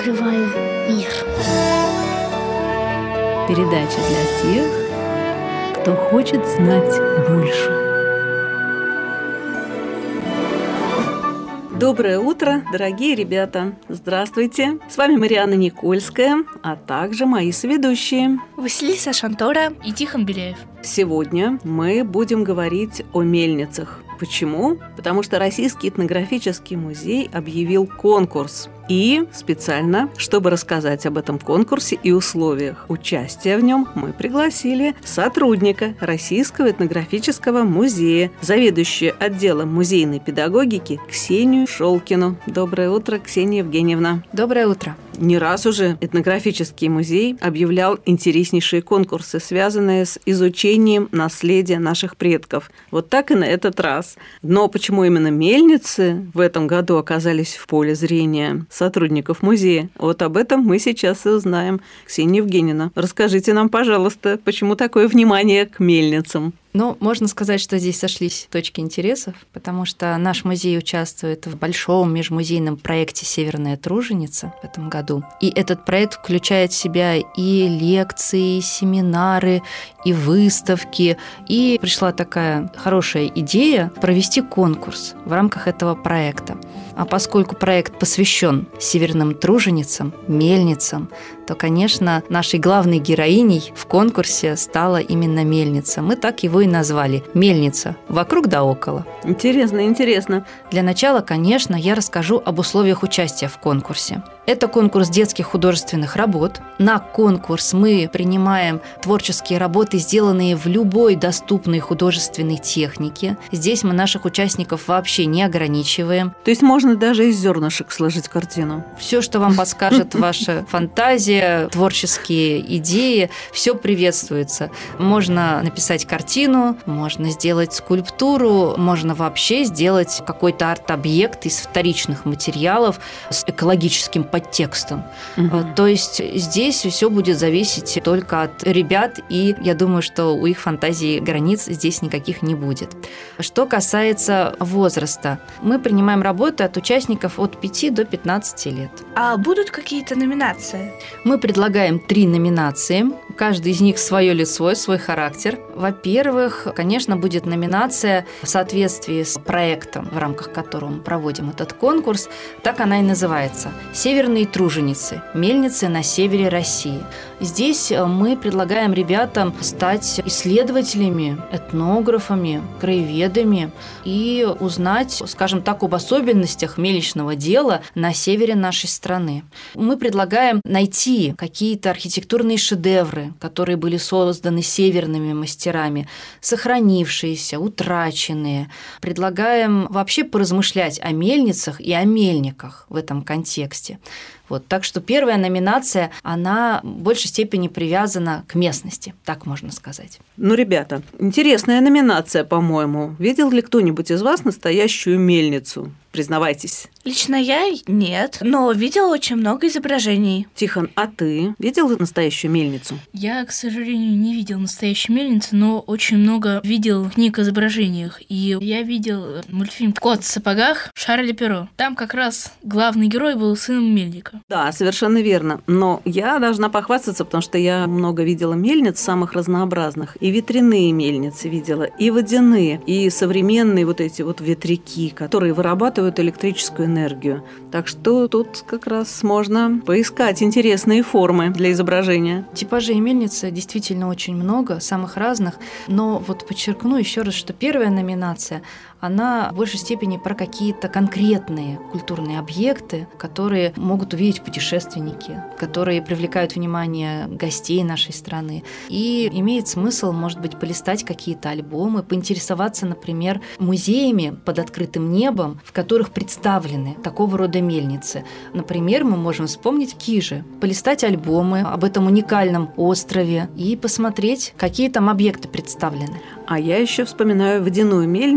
открываю мир. Передача для тех, кто хочет знать больше. Доброе утро, дорогие ребята! Здравствуйте! С вами Марианна Никольская, а также мои соведущие Василиса Шантора и Тихон Беляев. Сегодня мы будем говорить о мельницах. Почему? Потому что Российский этнографический музей объявил конкурс. И специально, чтобы рассказать об этом конкурсе и условиях участия в нем, мы пригласили сотрудника Российского этнографического музея, заведующую отделом музейной педагогики Ксению Шолкину. Доброе утро, Ксения Евгеньевна. Доброе утро. Не раз уже этнографический музей объявлял интереснейшие конкурсы, связанные с изучением наследия наших предков. Вот так и на этот раз. Но почему именно мельницы в этом году оказались в поле зрения сотрудников музея? Вот об этом мы сейчас и узнаем. Ксения Евгеньевна, расскажите нам, пожалуйста, почему такое внимание к мельницам? Ну, можно сказать, что здесь сошлись точки интересов, потому что наш музей участвует в большом межмузейном проекте «Северная труженица» в этом году. И этот проект включает в себя и лекции, и семинары, и выставки. И пришла такая хорошая идея провести конкурс в рамках этого проекта. А поскольку проект посвящен северным труженицам, мельницам, то, конечно, нашей главной героиней в конкурсе стала именно мельница. Мы так его и назвали – «Мельница. Вокруг да около». Интересно. Для начала, конечно, я расскажу об условиях участия в конкурсе. Это конкурс детских художественных работ. На конкурс мы принимаем творческие работы, сделанные в любой доступной художественной технике. Здесь мы наших участников вообще не ограничиваем. То есть можно даже из зернышек сложить картину? Все, что вам подскажет ваша фантазия, творческие идеи, все приветствуется. Можно написать картину, можно сделать скульптуру, можно вообще сделать какой-то арт-объект из вторичных материалов с экологическим подтекстом. То есть здесь все будет зависеть только от ребят, и я думаю, что у их фантазии границ здесь никаких не будет. Что касается возраста, мы принимаем работы от участников от 5 до 15 лет. А будут какие-то номинации? Мы предлагаем 3 номинации. Каждый из них свое лицо, свой характер. Во-первых, конечно, будет номинация в соответствии с проектом, в рамках которого мы проводим этот конкурс. Так она и называется – «Северные труженицы. Мельницы на севере России». Здесь мы предлагаем ребятам стать исследователями, этнографами, краеведами и узнать, скажем так, об особенностях мельничного дела на севере нашей страны. Мы предлагаем найти какие-то архитектурные шедевры, которые были созданы северными мастерами, сохранившиеся, утраченные. Предлагаем вообще поразмышлять о мельницах и о мельниках в этом контексте. Так что первая номинация, она в большей степени привязана к местности, так можно сказать. Ребята, интересная номинация, по-моему. Видел ли кто-нибудь из вас настоящую мельницу? Признавайтесь. Лично я нет, но видела очень много изображений. Тихон, а ты видел настоящую мельницу? Я, к сожалению, не видел настоящую мельницу, но очень много видел книг о изображениях. И я видел мультфильм «Кот в сапогах» Шарля Перро. Там как раз главный герой был сыном мельника. Да, совершенно верно. Но я должна похвастаться, потому что я много видела мельниц самых разнообразных. И ветряные мельницы видела, и водяные, и современные эти ветряки, которые вырабатывают электрическую энергию. Так что тут как раз можно поискать интересные формы для изображения. Типажей мельницы действительно очень много, самых разных. Но подчеркну еще раз, что первая номинация, она в большей степени про какие-то конкретные культурные объекты, которые могут увидеть путешественники, которые привлекают внимание гостей нашей страны. И имеет смысл, может быть, полистать какие-то альбомы, поинтересоваться, например, музеями под открытым небом, в которых представлены такого рода мельницы. Например, мы можем вспомнить Кижи, полистать альбомы об этом уникальном острове и посмотреть, какие там объекты представлены. А я еще вспоминаю водяную мельницу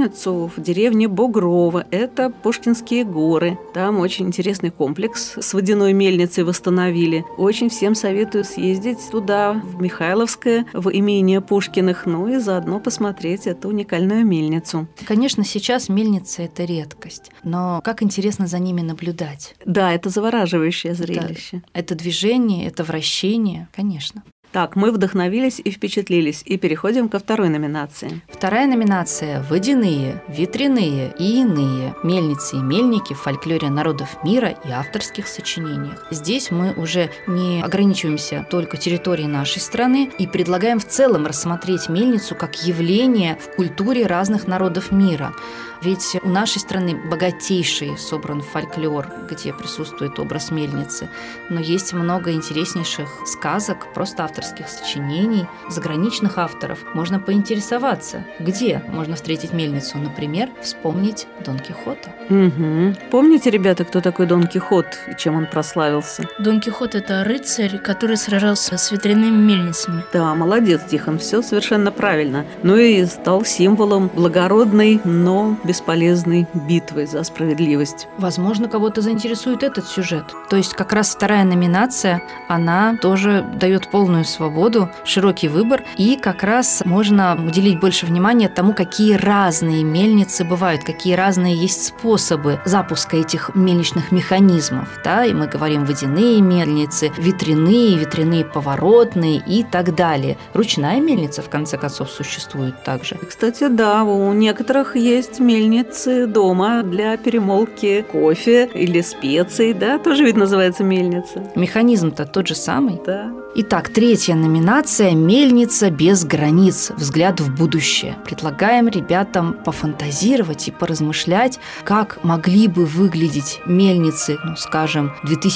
в деревне Бугрово. Это Пушкинские горы. Там очень интересный комплекс с водяной мельницей восстановили. Очень всем советую съездить туда, в Михайловское, в имение Пушкиных, ну и заодно посмотреть эту уникальную мельницу. Конечно, сейчас мельница – это редкость, но как интересно за ними наблюдать. Да, это завораживающее зрелище. Это движение, это вращение, конечно. Так, мы вдохновились и впечатлились, и переходим ко второй номинации. Вторая номинация – водяные, ветряные и иные мельницы и мельники в фольклоре народов мира и авторских сочинениях. Здесь мы уже не ограничиваемся только территорией нашей страны и предлагаем в целом рассмотреть мельницу как явление в культуре разных народов мира. Ведь у нашей страны богатейший собран фольклор, где присутствует образ мельницы, но есть много интереснейших сказок, просто авторских сочинений, заграничных авторов. Можно поинтересоваться, где можно встретить мельницу, например, вспомнить Дон Кихота. Угу. Помните, ребята, кто такой Дон Кихот и чем он прославился? Дон Кихот – это рыцарь, который сражался с ветряными мельницами. Да, молодец, Тихон, все совершенно правильно. Ну и стал символом благородной, но бесполезной битвы за справедливость. Возможно, кого-то заинтересует этот сюжет. То есть как раз вторая номинация, она тоже дает полную свободу, широкий выбор, и как раз можно уделить больше внимания тому, какие разные мельницы бывают, какие разные есть способы запуска этих мельничных механизмов. Да? И мы говорим водяные мельницы, ветряные поворотные и так далее. Ручная мельница, в конце концов, существует также. Кстати, да, у некоторых есть мельницы дома для перемолки кофе или специй, да, тоже ведь называется мельница. Механизм-то тот же самый. Да. Итак, третья номинация – «Мельница без границ. Взгляд в будущее». Предлагаем ребятам пофантазировать и поразмышлять, как могли бы выглядеть мельницы, скажем,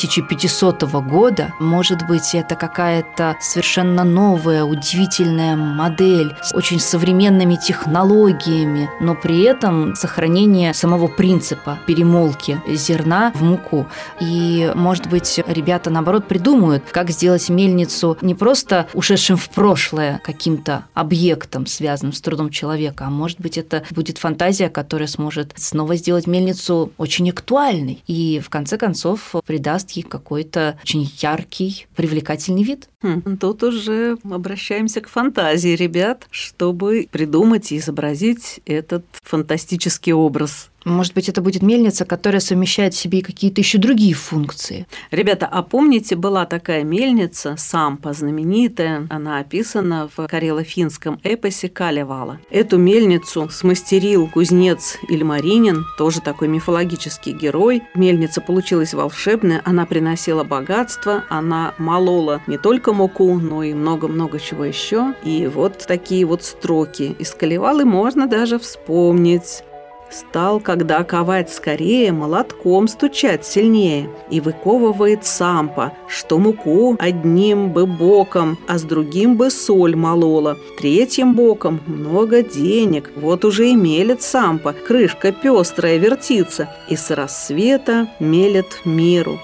2500 года. Может быть, это какая-то совершенно новая, удивительная модель с очень современными технологиями, но при этом сохранение самого принципа перемолки зерна в муку. И, может быть, ребята, наоборот, придумают, как сделать мельницу не просто ушедшим в прошлое каким-то объектом, связанным с трудом человека, а может быть, это будет фантазия, которая сможет снова сделать мельницу очень актуальной и, в конце концов, придаст ей какой-то очень яркий, привлекательный вид. Тут уже обращаемся к фантазии, ребят, чтобы придумать и изобразить этот фантастический образ. Может быть, это будет мельница, которая совмещает в себе какие-то еще другие функции. Ребята, а помните, была такая мельница, сампа знаменитая, она описана в карело-финском эпосе Калевала. Эту мельницу смастерил кузнец Ильмаринин, тоже такой мифологический герой. Мельница получилась волшебная, она приносила богатство, она молола не только муку, но и много-много чего еще. И вот такие вот строки из Калевалы можно даже вспомнить. Стал, когда ковать скорее, молотком стучать сильнее, и выковывает сампа, что муку одним бы боком, а с другим бы соль молола, третьим боком много денег, вот уже и мелет сампа, крышка пестрая вертится, и с рассвета мелет миру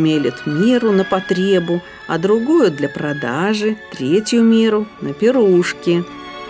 на потребу, а другую для продажи, третью меру на пирушки.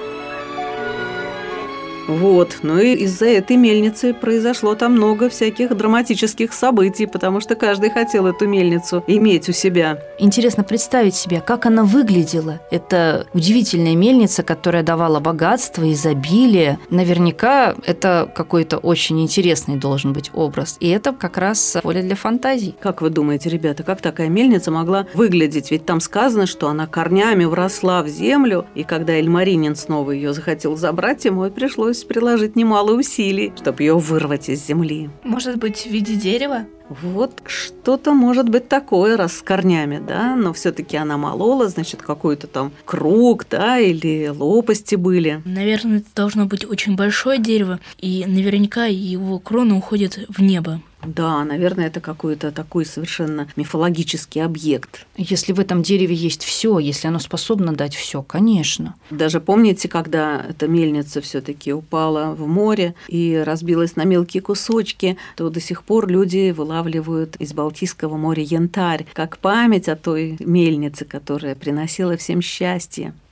Вот, ну и из-за этой мельницы произошло там много всяких драматических событий, потому что каждый хотел эту мельницу иметь у себя. Интересно представить себе, как она выглядела. Это удивительная мельница, которая давала богатство, изобилие. Наверняка это какой-то очень интересный должен быть образ. И это как раз поле для фантазий. Как вы думаете, ребята, как такая мельница могла выглядеть? Ведь там сказано, что она корнями вросла в землю, и когда Ильмаринин снова ее захотел забрать, ему пришлось приложить немало усилий, чтобы ее вырвать из земли. Может быть, в виде дерева? Вот что-то может быть такое, раз с корнями, да, но все-таки она молола, значит, какой-то там круг, да, или лопасти были. Наверное, это должно быть очень большое дерево, и наверняка его крона уходит в небо. Да, наверное, это какой-то такой совершенно мифологический объект. Если в этом дереве есть все, если оно способно дать все, конечно. Даже помните, когда эта мельница все-таки упала в море и разбилась на мелкие кусочки, то до сих пор люди вылавливают из Балтийского моря янтарь, как память о той мельнице, которая приносила всем счастье.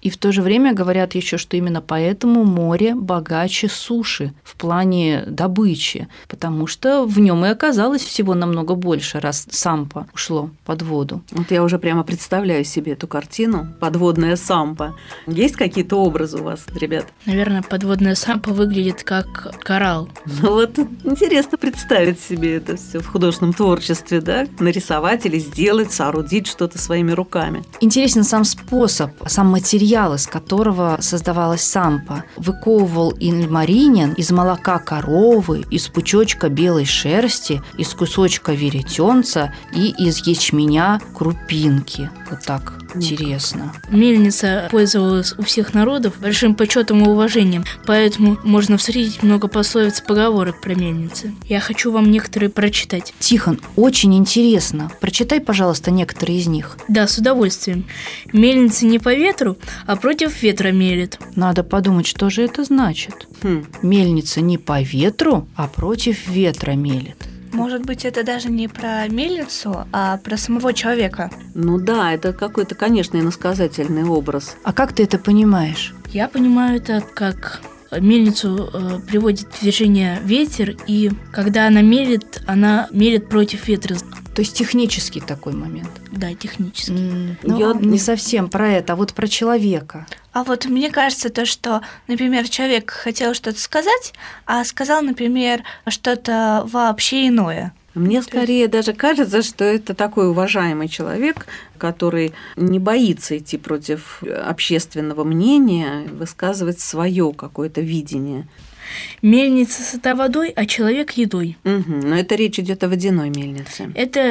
И в то же время говорят еще, что именно поэтому море богаче суши в плане добычи, потому что в нем и оказалось всего намного больше, раз сампа ушло под воду. Вот я уже прямо представляю себе эту картину. Подводная сампа. Есть какие-то образы у вас, ребят? Наверное, подводная сампа выглядит как коралл. Ну вот интересно представить себе это все в художественном творчестве, да? Нарисовать или сделать, соорудить что-то своими руками. Интересен сам способ, сам материал, из которого создавалась сампа. Выковывал ильмаринин из молока коровы, из пучочка белой шерсти, из кусочка веретенца и из ячменя крупинки. Вот так интересно. Мельница пользовалась у всех народов большим почетом и уважением, поэтому можно встретить много пословиц и поговорок про мельницы. Я хочу вам некоторые прочитать. Тихон, очень интересно. Прочитай, пожалуйста, некоторые из них. Да, с удовольствием. Мельница не по ветру, а против ветра мелет. Надо подумать, что же это значит. Мельница не по ветру, а против ветра мелет. Может быть, это даже не про мельницу, а про самого человека. Ну да, это какой-то, конечно, иносказательный образ. А как ты это понимаешь? Я понимаю это как мельницу приводит в движение ветер, и когда она мелет против ветра. То есть технический такой момент. Да, технически. Я не совсем про это, а вот про человека. А вот мне кажется то, что, например, человек хотел что-то сказать, а сказал, например, что-то вообще иное. Мне скорее даже кажется, что это такой уважаемый человек, который не боится идти против общественного мнения, высказывать свое какое-то видение. Мельница сыта водой, а человек едой. Но это речь идет о водяной мельнице.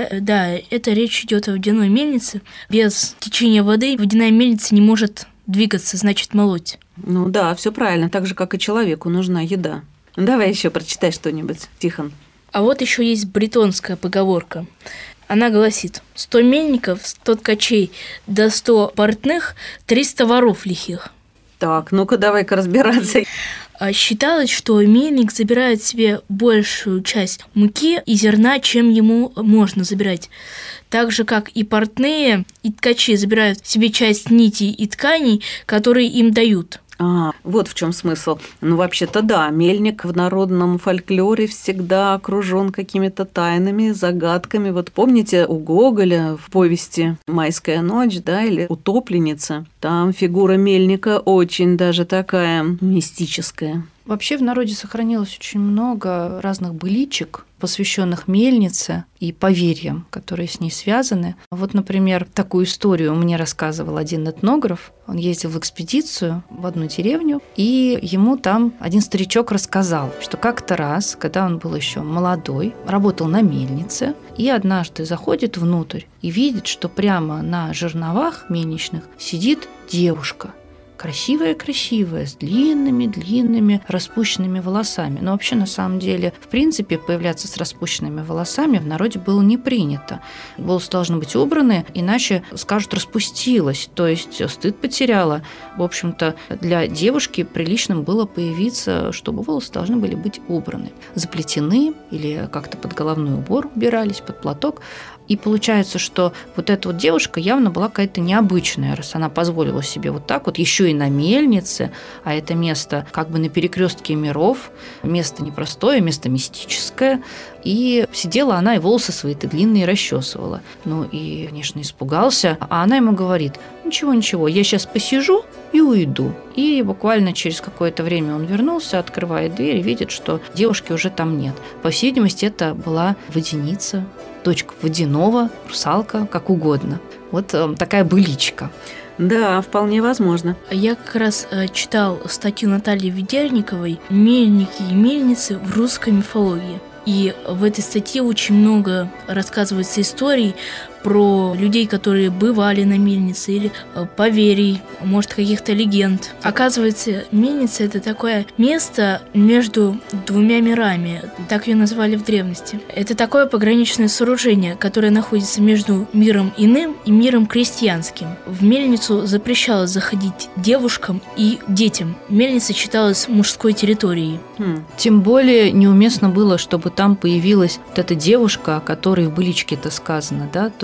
Это речь идет о водяной мельнице. Без течения воды водяная мельница не может двигаться, значит молоть. Ну да, все правильно, так же, как и человеку нужна еда. Давай еще прочитай что-нибудь, Тихон. А вот еще есть бретонская поговорка. Она гласит: 100 мельников, 100 ткачей, да 100 портных, 300 воров лихих. Так, ну-ка давай-ка разбираться. Считалось, что мельник забирает себе большую часть муки и зерна, чем ему можно забирать. Так же, как и портные, и ткачи забирают себе часть нитей и тканей, которые им дают. Вот в чем смысл. Ну, вообще-то да, мельник в народном фольклоре всегда окружен какими-то тайнами, загадками. Вот помните у Гоголя в повести «Майская ночь», да, или «Утопленница», там фигура мельника очень даже такая мистическая. Вообще в народе сохранилось очень много разных быличек, посвященных мельнице и поверьям, которые с ней связаны. Вот, например, такую историю мне рассказывал один этнограф. Он ездил в экспедицию в одну деревню, и ему там один старичок рассказал, что как-то раз, когда он был еще молодой, работал на мельнице, и однажды заходит внутрь и видит, что прямо на жерновах мельничных сидит девушка. Красивая-красивая, с длинными-длинными распущенными волосами. Но вообще, на самом деле, в принципе, появляться с распущенными волосами в народе было не принято. Волосы должны быть убраны, иначе скажут «распустилась», то есть стыд потеряла. В общем-то, для девушки приличным было появиться, чтобы волосы должны были быть убраны. Заплетены или как-то под головной убор убирались, под платок. И получается, что вот эта вот девушка явно была какая-то необычная, раз она позволила себе вот так вот, еще и на мельнице, а это место как бы на перекрестке миров, место непростое, место мистическое. И сидела она и волосы свои-то длинные расчесывала. Ну и, конечно, испугался. А она ему говорит: ничего, я сейчас посижу и уйду. И буквально через какое-то время он вернулся, открывает дверь и видит, что девушки уже там нет. По всей видимости, это была водяница, дочка водяного, русалка, как угодно. Вот такая быличка. Да, вполне возможно. Я как раз читал статью Натальи Ведерниковой «Мельники и мельницы в русской мифологии». И в этой статье очень много рассказывается историй про людей, которые бывали на мельнице, или поверий, может, каких-то легенд. Оказывается, мельница – это такое место между двумя мирами, так ее назвали в древности. Это такое пограничное сооружение, которое находится между миром иным и миром крестьянским. В мельницу запрещалось заходить девушкам и детям. Мельница считалась мужской территорией. Тем более неуместно было, чтобы там появилась вот эта девушка, о которой в быличке-то сказано, да, то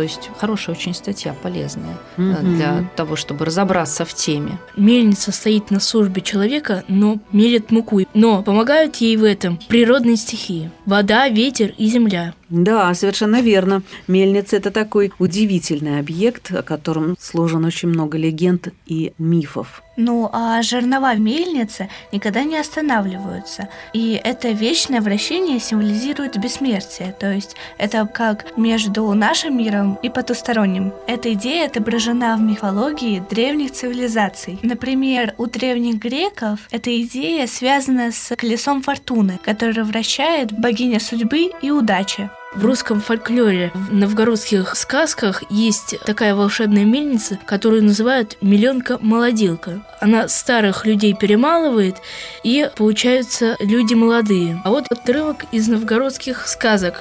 есть хорошая очень статья, полезная для того, чтобы разобраться в теме. Мельница стоит на службе человека, но мелет муку. Но помогают ей в этом природные стихии – вода, ветер и земля. Да, совершенно верно. Мельница – это такой удивительный объект, о котором сложено очень много легенд и мифов. Ну, а жернова в мельнице никогда не останавливаются. И это вечное вращение символизирует бессмертие. То есть это как между нашим миром и потусторонним. Эта идея отображена в мифологии древних цивилизаций. Например, у древних греков эта идея связана с колесом фортуны, которое вращает богиня судьбы и удачи. В русском фольклоре, в новгородских сказках есть такая волшебная мельница, которую называют миленка-молодилка. Она старых людей перемалывает, и получаются люди молодые. А вот отрывок из новгородских сказок.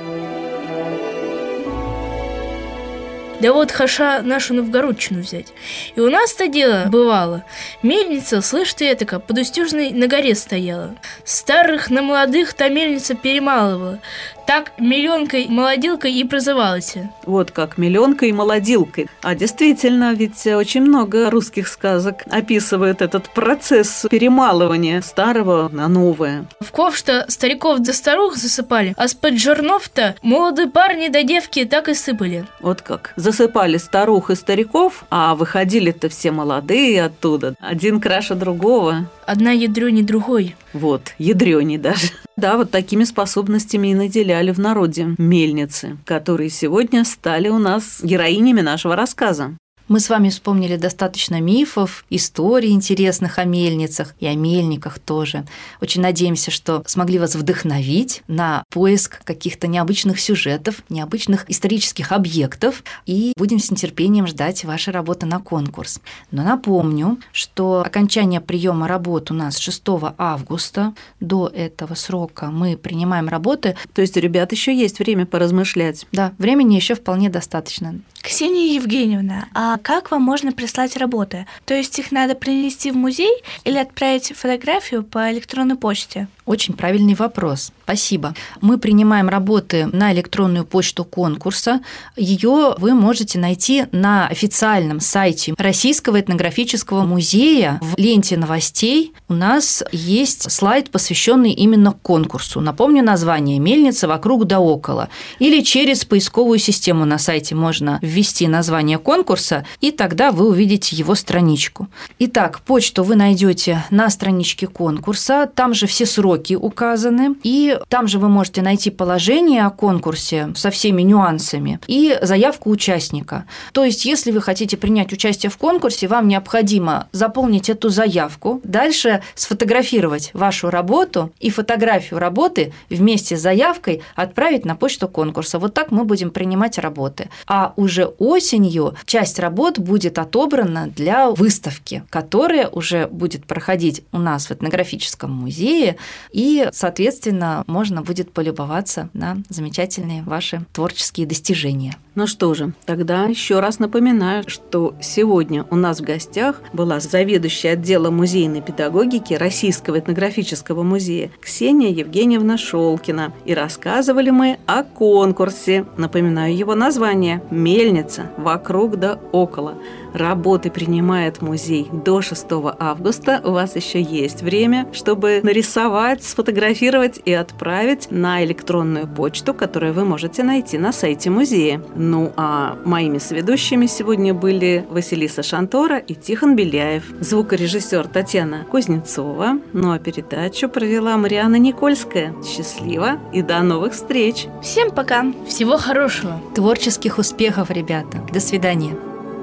Да вот хаша нашу новгородчину взять. И у нас-то дело бывало. Мельница, слышь ты этако, под Устюжной на горе стояла. Старых на молодых та мельница перемалывала. Так миленкой-молодилкой и прозывалась. Вот как миленкой и молодилкой. А действительно, ведь очень много русских сказок описывают этот процесс перемалывания старого на новое. В ковш-то стариков да старух засыпали, а с-под жернов-то молодые парни да девки так и сыпали. Вот как. Засыпали старух и стариков, а выходили-то все молодые оттуда. Один краше другого. Одна ядрёней другой. Вот, ядрёней даже. Да, вот такими способностями и наделяли в народе мельницы, которые сегодня стали у нас героинями нашего рассказа. Мы с вами вспомнили достаточно мифов, историй интересных о мельницах и о мельниках тоже. Очень надеемся, что смогли вас вдохновить на поиск каких-то необычных сюжетов, необычных исторических объектов, и будем с нетерпением ждать вашей работы на конкурс. Но напомню, что окончание приема работ у нас 6 августа. До этого срока мы принимаем работы. То есть у ребят еще есть время поразмышлять. Да, времени еще вполне достаточно. Ксения Евгеньевна, а как вам можно прислать работы? То есть их надо принести в музей или отправить фотографию по электронной почте? Очень правильный вопрос. Спасибо. Мы принимаем работы на электронную почту конкурса. Ее вы можете найти на официальном сайте Российского этнографического музея. В ленте новостей у нас есть слайд, посвященный именно конкурсу. Напомню название: «Мельница вокруг да около». Или через поисковую систему на сайте можно ввести название конкурса, и тогда вы увидите его страничку. Итак, почту вы найдете на страничке конкурса. Там же все сроки указаны, и там же вы можете найти положение о конкурсе со всеми нюансами и заявку участника. То есть, если вы хотите принять участие в конкурсе, вам необходимо заполнить эту заявку, дальше сфотографировать вашу работу и фотографию работы вместе с заявкой отправить на почту конкурса. Вот так мы будем принимать работы. А уже осенью часть работ будет отобрана для выставки, которая уже будет проходить у нас в этнографическом музее, и, соответственно, можно будет полюбоваться на замечательные ваши творческие достижения. Ну что же, тогда еще раз напоминаю, что сегодня у нас в гостях была заведующая отдела музейной педагогики Российского этнографического музея Ксения Евгеньевна Шолкина. И рассказывали мы о конкурсе. Напоминаю его название: «Мельница вокруг да около». Работы принимает музей до 6 августа. У вас еще есть время, чтобы нарисовать, сфотографировать и отправить на электронную почту, которую вы можете найти на сайте музея. Ну а моими соведущими сегодня были Василиса Шантора и Тихон Беляев, звукорежиссер Татьяна Кузнецова. Ну а передачу провела Марианна Никольская. Счастливо и до новых встреч! Всем пока! Всего хорошего! Творческих успехов, ребята! До свидания!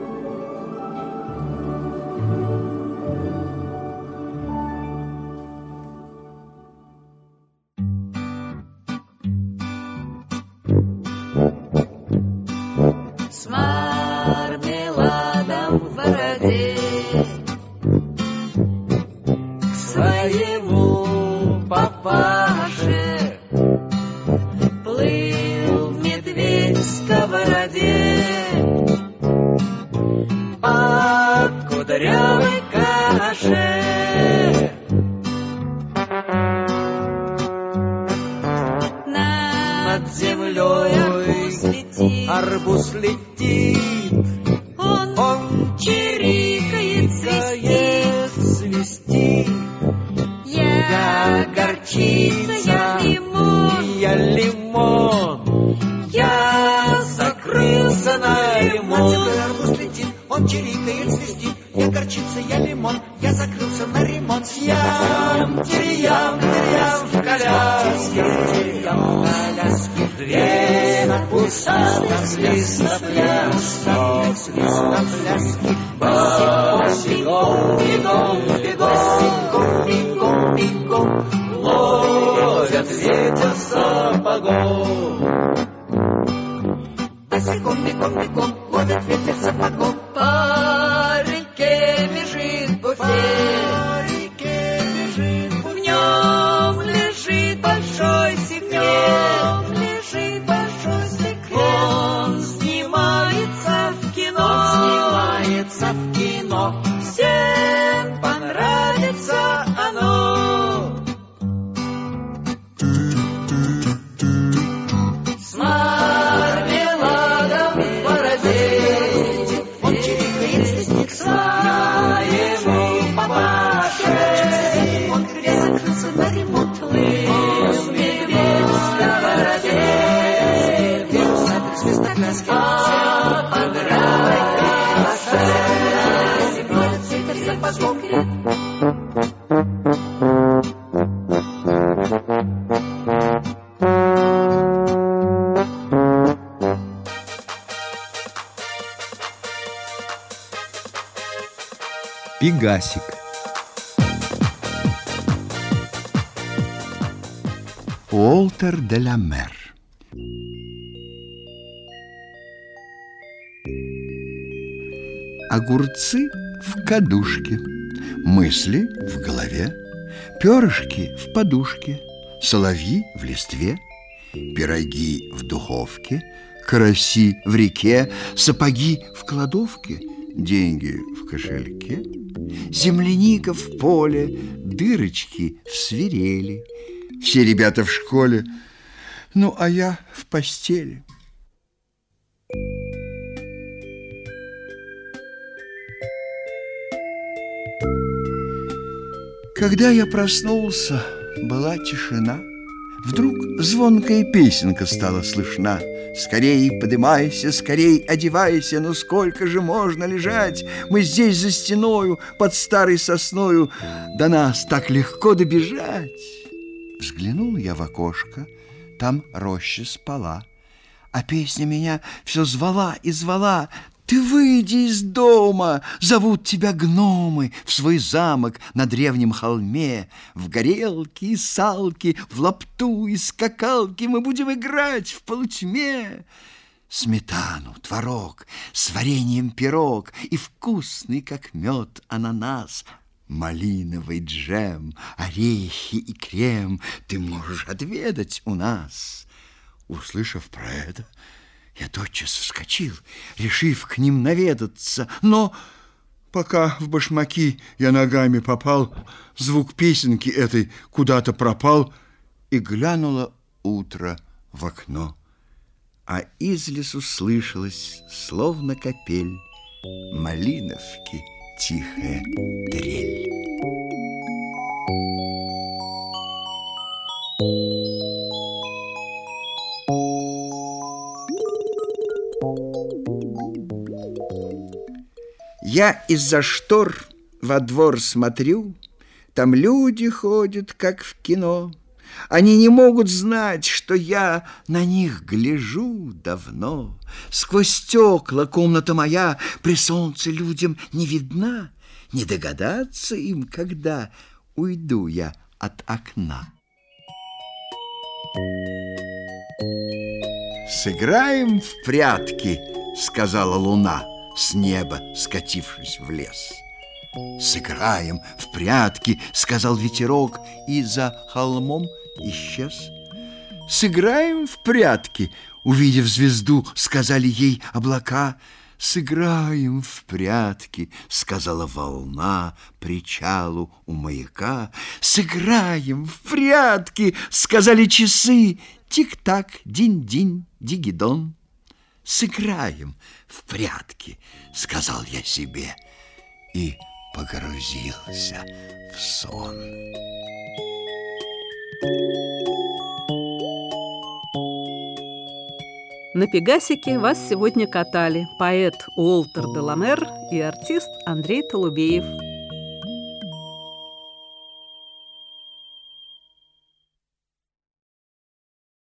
С мармеладом в бороде к своему папаше плыл медведь в сковороде под кудрявой каше. Над землей взлетел арбуз летит, он чирикает, свистит. Я горчица, я лимон, я закрылся на ремонт. Арбуз летит, он чирикает, свистит. Я горчица, я лимон, я закрылся на ремонт. Ям, тирям, в коляске, в коляске. Дверь пуста, свист на пляске, босиком, бегом, бегом, ловят ветер сапогом. Босиком, бегом, ловят ветер сапогом. По реке бежит буфет, в нем лежит большой секрет, он снимается в кино, всем понравится оно. С мармеладом в бороде, он чирикает, свистит к своему папаше. Он закрылся на ремонт, лыс медведь в сковороде. Вирусатор свистокраски, понравится, зимой цветов сапогом. Пегасик. Уолтер де ла Мэр. Огурцы в кадушке, мысли в голове, перышки в подушке, соловьи в листве, пироги в духовке, караси в реке, сапоги в кладовке, деньги в кошельке, земляника в поле, дырочки в свирели. Все ребята в школе, ну, а я в постели. Когда я проснулся, была тишина. Вдруг звонкая песенка стала слышна. Скорей подымайся, скорей одевайся, ну сколько же можно лежать? Мы здесь за стеною, под старой сосною, до нас так легко добежать. Взглянул я в окошко, там роща спала, а песня меня все звала и звала. Ты выйди из дома, зовут тебя гномы в свой замок на древнем холме. В горелки и салки, в лапту и скакалки мы будем играть в полутьме. Сметану, творог, с вареньем пирог и вкусный, как мед, ананас, малиновый джем, орехи и крем ты можешь отведать у нас. Услышав про это, я тотчас вскочил, решив к ним наведаться, но пока в башмаки я ногами попал, звук песенки этой куда-то пропал, и глянуло утро в окно, а из лесу слышалось, словно капель, малиновки тихая трель. Я из-за штор во двор смотрю, там люди ходят, как в кино. Они не могут знать, что я на них гляжу давно. Сквозь стекла комната моя при солнце людям не видна. Не догадаться им, когда уйду я от окна. «Сыграем в прятки», — сказала луна, с неба скатившись в лес. «Сыграем в прятки», — сказал ветерок, и за холмом исчез. «Сыграем в прятки», — увидев звезду, сказали ей облака. «Сыграем в прятки», — сказала волна причалу у маяка. «Сыграем в прятки», — сказали часы. Тик-так, динь-динь, дигидон. сыграем в прятки, сказал я себе и погрузился в сон. На Пегасике вас сегодня катали поэт Уолтер Деламер и артист Андрей Толубеев.